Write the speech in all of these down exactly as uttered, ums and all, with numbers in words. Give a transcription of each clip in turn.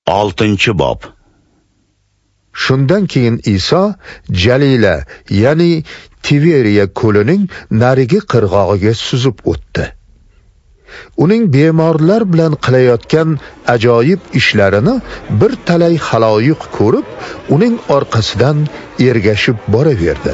oltinchi bob. Shundan keyin Iso Jalila, ya'ni Tiveriya ko'lining narigi qirg'og'iga suzib o'tdi. Uning bemorlar bilan qilayotgan ajoyib ishlarini bir talay xaloyiq ko'rib, uning orqasidan ergashib boraverdi.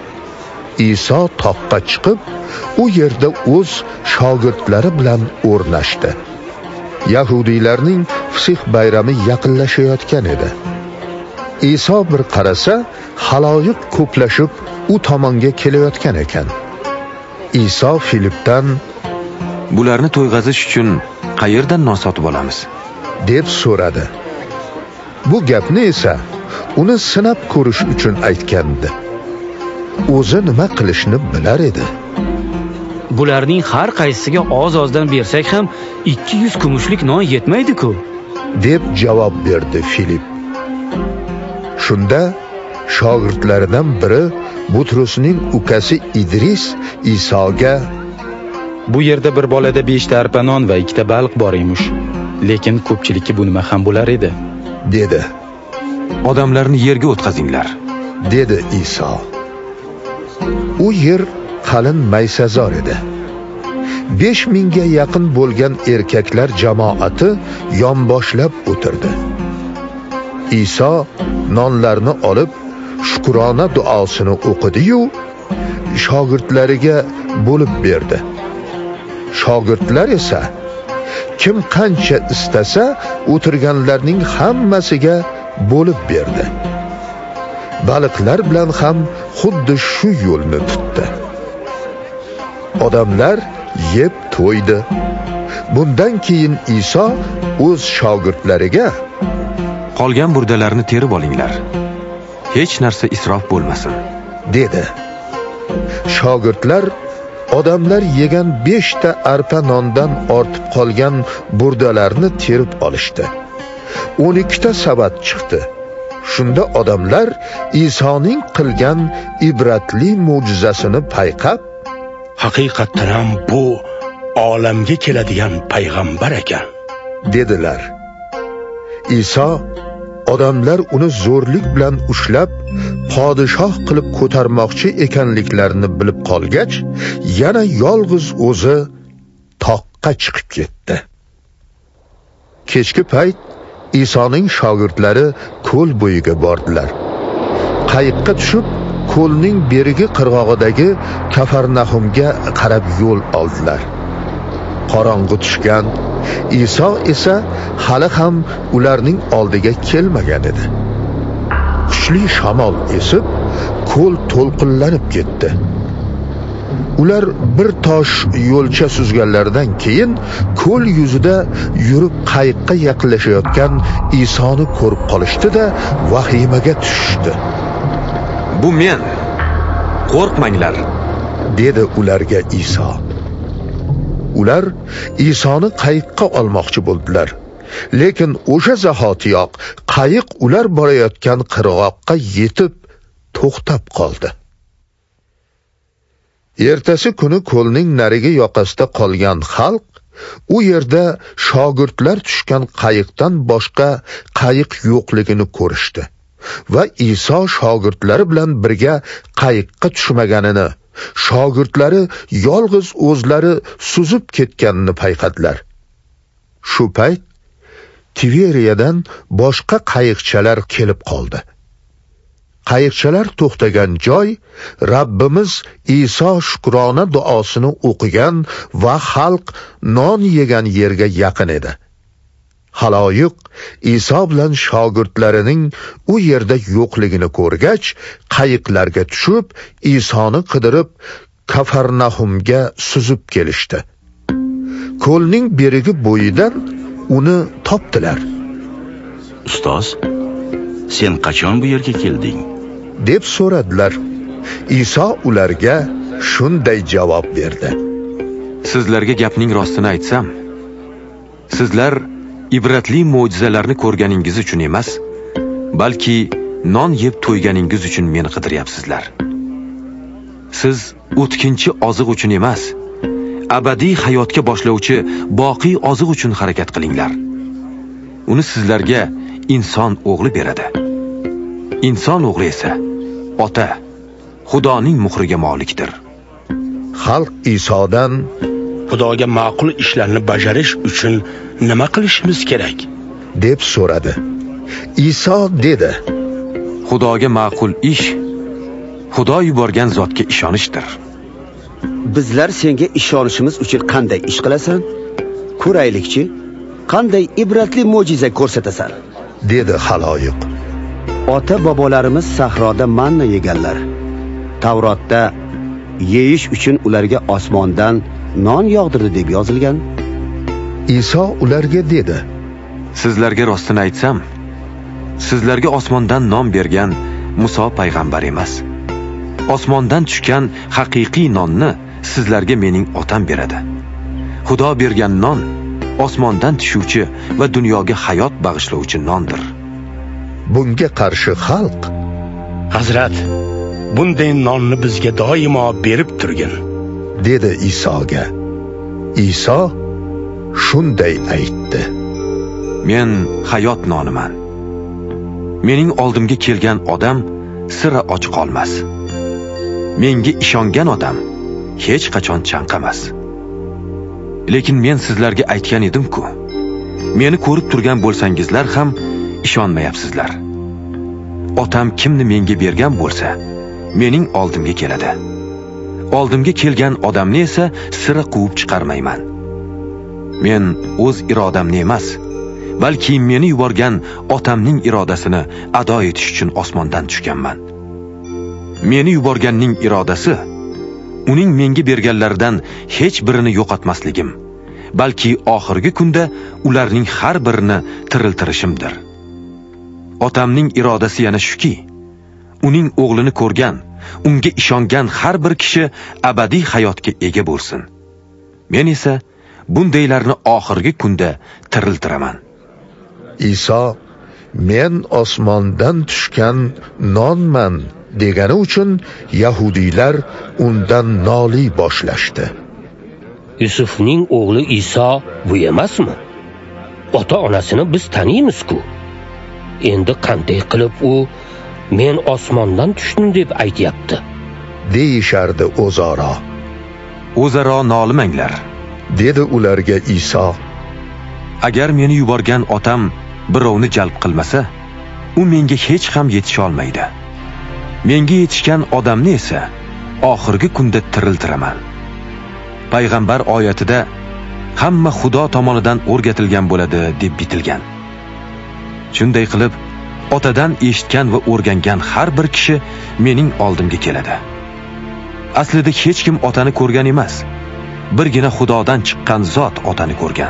Iso toqqa chiqib, u yerda o'z shogirdlari bilan o'rnashdi. Yahudiylarning Fisih bayrami yaqinlashayotgan edi. Iso bir qarasa, xaloyiq ko'plashib u tomonga kelayotgan ekan. Iso Filipdan "Bularni to'yg'azish uchun qayerdan non sotib olamiz?" deb so'radi. Bu gapni esa uni sinab ko'rish uchun aytgandi. O'zi nima qilishni bilar edi. Bularning har qaysisiga oz-ozdan bersak ham ikki yuz kumushlik non yetmaydi-ku, deb javob berdi Filip. Shunda shogirdlaridan biri, Butrusning ukasi Idris, Isoga "Bu yerda bir bolada beshta arpa non va ikkita baliq bor emish. Lekin ko'pchilikka bu nima ham bo'lar edi?" dedi. "Odamlarni yerga o'tkazinglar", dedi Iso. U yer qalin maysazor edi. besh mingga yaqin bo'lgan erkaklar jamoati yonboshlab o'tirdi. Iso nonlarni olib, shukrona duosini o'qidi-yu, shogirdlariga bo'lib berdi. Shogirdlar esa kim qancha istasa o'tirganlarning hammasiga bo'lib berdi. Baliqlar bilan ham xuddi shu yo'lni tutdi. Odamlar yeb to'ydi. Bundan keyin Iso o'z shogirdlariga "Qolgan burdalarni terib olinglar. Hech narsa isrof bo'lmasin", dedi. Shogirdlar odamlar yegan beshta arpa nondan ortib qolgan burdalarni terib olishdi. o'n ikkita sabat chiqdi. Shunda odamlar Isoning qilgan ibratli mo'jizasini payqab, "Haqiqatan ham bu olamga keladigan payg'ambar ekan", dedilar. Iso odamlar uni zo'rlik bilan ushlab, podshoh qilib ko'tarmoqchi ekanliklarini bilib qolgach, yana yolg'iz o'zi toqqa chiqib ketdi. Kechki payt Isoning shogirdlari ko'l bo'yiga bordilar. Qayiqqa tushib, ko'lning berigi qirg'og'idagi Kafarnahumga qarab yo'l oldilar. Qorong'u tushgan. Iso esa hali ham ularning oldiga kelmagan edi. Kuchli shamol esib, ko'l to'lqinlanib ketdi. Ular bir tosh yo'lcha suzganlaridan keyin ko'l yuzida yurib qayiqqa yaqinlashayotgan Isoni ko'rib qolishdi-da, vahimaga tushdi. "Bu men. Qo'rqmanglar", dedi ularga Iso. Ular Isoni qayiqqa olmoqchi bo'ldilar. Lekin o'sha zahotiyoq qayiq ular borayotgan qirg'oqqa yetib to'xtab qoldi. Ertasi kuni ko'lning narigi yoqasida qolgan xalq u yerda shogirdlar tushgan qayiqdan boshqa qayiq yo'qligini ko'rishdi va Iso shogirdlari bilan birga qayiqqa tushmaganini, shogirdlari yolg'iz o'zlari suzib ketganini payqadilar. Shu payt Tiveriyadan boshqa qayiqchalar kelib qoldi. Qayiqchalar to'xtagan joy Rabbimiz Iso shukrona duosini o'qigan va xalq non yegan yerga yaqin edi. Xaloyiq Iso bilan shogirdlarining u yerda yo'qligini ko'rgach, qayiqlarga tushib, Isoni qidirib Kafarnahumga suzib kelishdi. Ko'lning berigi bo'yidan uni topdilar. "Ustoz, sen qachon bu yerga kelding?" deb so'radilar. Iso ularga shunday javob berdi: "Sizlarga gapning rostini aytsam, sizlar ibratli mo'jizalarni ko'rganingiz uchun emas, balki non yeb to'yganingiz uchun meni qidiryapsizlar. Siz o'tkinchi oziq uchun emas, abadiy hayotga boshlovchi boqiy oziq uchun harakat qilinglar. Uni sizlarga inson o'g'li beradi. Inson o'g'li esa ota, Xudoning muhriga molikdir. Xalq Isodan Xudoga ma'qul ishlarni bajarish uchun nima qilishimiz kerak deb so'radi. Iso dedi: Xudoga ma'qul ish Xudo yuborgan zotga ishonishdir. Bizlar senga ishonishimiz uchun qanday ish qilasan? Ko'raylikchi, qanday ibratli mo'jiza ko'rsatasan? dedi xaloyiq. Ota bobolarimiz sahroda manna yeganlar. Tavrotda yeyish uchun ularga osmondan non yog'dirdi deb yozilgan. Iso ularga dedi: Sizlarga rostini aytsam, sizlarga osmondan non bergan Muso payg'ambar emas. Osmondan tushgan haqiqiy nonni sizlarga mening otam beradi. Xudo bergan non osmondan tushuvchi va dunyoga hayot bag'ishlovchi nondir. Bunga qarshi xalq: Hazrat, bunday nonni bizga doimo berib turgin, dedi Isoga. Iso shunday aytdi: Men hayot noniman. Mening oldimga kelgan odam sira och qolmas. Menga ishongan odam hech qachon chanqamas. Lekin men sizlarga aytgan edim-ku, meni ko'rib turgan bo'lsangizlar ham ishonmayapsizlar. Otam kimni menga bergan bo'lsa, mening oldimga keladi. Oldimga kelgan odamni esa sira quvib chiqarmayman. Men o'z irodamni emas, balki meni yuborgan otamning irodasini ado etish uchun osmondan tushganman. Meni yuborganning irodasi uning menga berganlaridan hech birini yo'qotmasligim, balki oxirgi kunda ularning har birini tiriltirishimdir. Otamning irodasi yana shuki, uning o'g'lini ko'rgan, unga ishongan har bir kishi abadiy hayotga ega bo'lsin. Men esa bundaylarni oxirgi kunda tiriltiraman. Iso men osmondan tushgan nonman degani uchun yahudiylar undan noliy boshlashdi. Yusufning o'g'li Iso bu emasmi? Ota-onasini biz taniymiz-ku. Endi qanday qilib u men osmondan tushdim deb aytayapti? deyishardi o'zaro. O'zaro nolimanglar, dedi ularga Iso. Agar meni yuborgan otam birovni jalb qilmasa, u menga hech ham yetisha olmaydi. Menga yetishgan odamni esa oxirgi kunda tiriltiraman. Payg'ambar oyatida hamma Xudo tomonidan o'rgatilgan bo'ladi deb bitilgan. Shunday qilib, otadan eshitgan va o'rgangan har bir kishi mening oldimga keladi. Aslida hech kim otani ko'rgan emas. Birgina Xudodan chiqqan zot otani ko'rgan.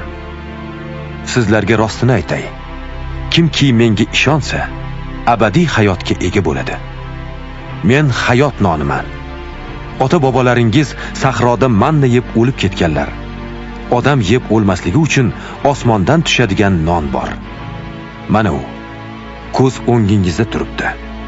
Sizlarga rostini aytay, kimki menga ishonsa, abadiy hayotga ega bo'ladi. Men hayot noniman. Ota-bobolaringiz sahroda manna yeb o'lib ketganlar. Odam yeb o'lmasligi uchun osmondan tushadigan non bor. Mana u ko'z o'ngingizda turibdi.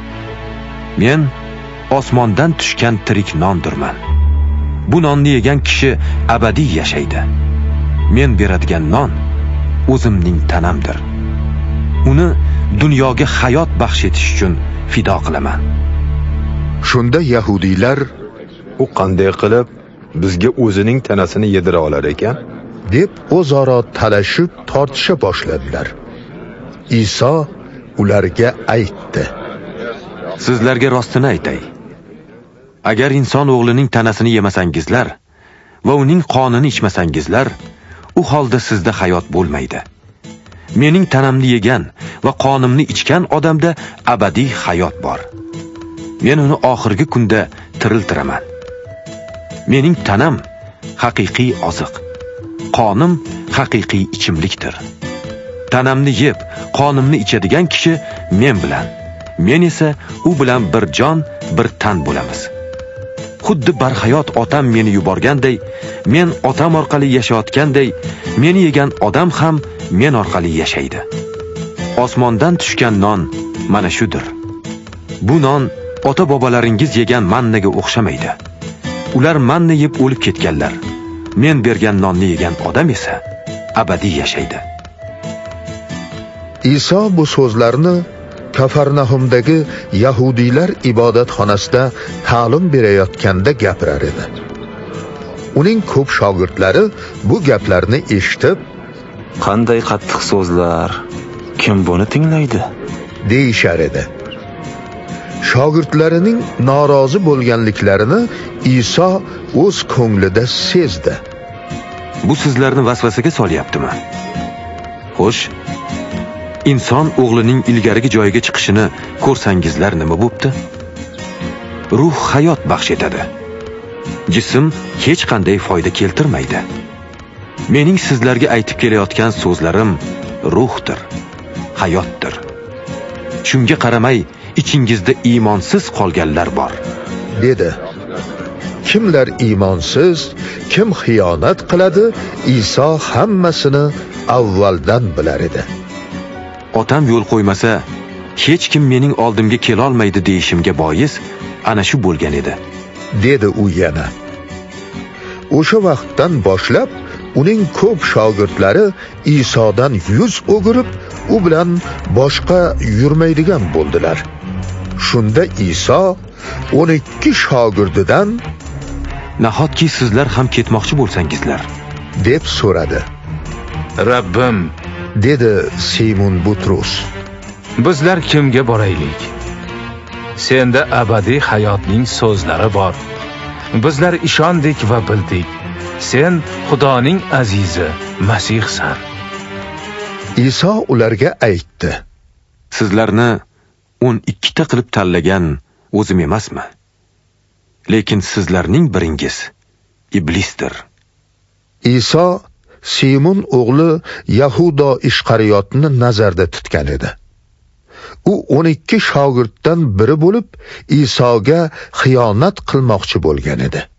Men osmondan tushgan tirik nondirman. Bu nonni yegan kishi abadiy yashaydi. Men beradigan non o'zimning tanamdir. Uni dunyoga hayot baxsh etish uchun fido qilaman. Shunda yahudiylar u qanday qilib bizga o'zining tanasini yedira olar ekan deb o'zaro talashib tortisha boshladilar. Iso ularga aytdi: Sizlarga rostini aytay. Agar inson o'g'lining tanasini yemasangizlar va uning qonini ichmasangizlar, u holda sizda hayot bo'lmaydi. Mening tanamni yegan va qonimni ichgan odamda abadiy hayot bor. Men uni oxirgi kunda tiriltiraman. Mening tanam haqiqiy oziq, qonim haqiqiy ichimlikdir. Tanamni yeb, qonimni ichadigan kishi men bilan, men esa u bilan bir jon, bir tan bo'lamiz. Xuddi barhayot otam meni yuborganday, men otam orqali yashayotganday, meni yegan odam ham men orqali yashaydi. Osmondan tushgan non mana shudir. Bu non ota-bobolaringiz yegan mannaga o'xshamaydi. Ular manna yeb o'lib ketganlar. Men bergan nonni yegan odam esa abadiy yashaydi. Iso bu so'zlarni Kafarnahumdagi yahudiylar ibodatxonasida ta'lim berayotganda gapirar edi. Uning ko'p shogirdlari bu gaplarni eshitib, qanday qattiq so'zlar, kim buni tinglaydi? deyishar edi. Shogirdlarining norozi bo'lganliklarini Iso o'z ko'nglida sezdi. Bu sizlarni vasvasaga solyaptimi? Xo'sh, inson o'g'lining ilgarigi joyiga chiqishini ko'rsangizlar nima bo'pti? Ruh hayot baxsh etadi. Jism hech qanday foyda keltirmaydi. Mening sizlarga aytib kelayotgan so'zlarim ruhdir, hayotdir. Shunga qaramay, ichingizda iymonsiz qolganlar bor, dedi. Kimlar iymonsiz, kim xiyonat qiladi, Iso hammasini avvaldan bilar edi. Otam yo'l qo'ymasa, hech kim mening oldimga kela olmaydi deyishimga bois ana shu bo'lgan edi, dedi u yana. O'sha vaqtdan boshlab uning ko'p shogirdlari Isodan yuz o'girib, u bilan boshqa yurmaydigan bo'ldilar. Shunda Iso o'n ikki shogirdidan, nahotki sizlar ham ketmoqchi bo'lsangizlar, deb so'radi. Rabbim, dedi Simon Butrus, bizlar kimga boraylik? Senda abadiy hayotning so'zlari bor. Bizlar ishondik va bildik. Sen Xudoning azizi Masihsan. Iso ularga aytdi: Sizlarni o'n ikkita qilib tanlagan o'zim emasmi? Lekin sizlarning biringiz iblisdir. Iso Simon o'g'li Yahudo Ishqariyotni nazarda tutgan edi. U o'n ikki shogirddan biri bo'lib, Isoga xiyonat qilmoqchi bo'lgan edi.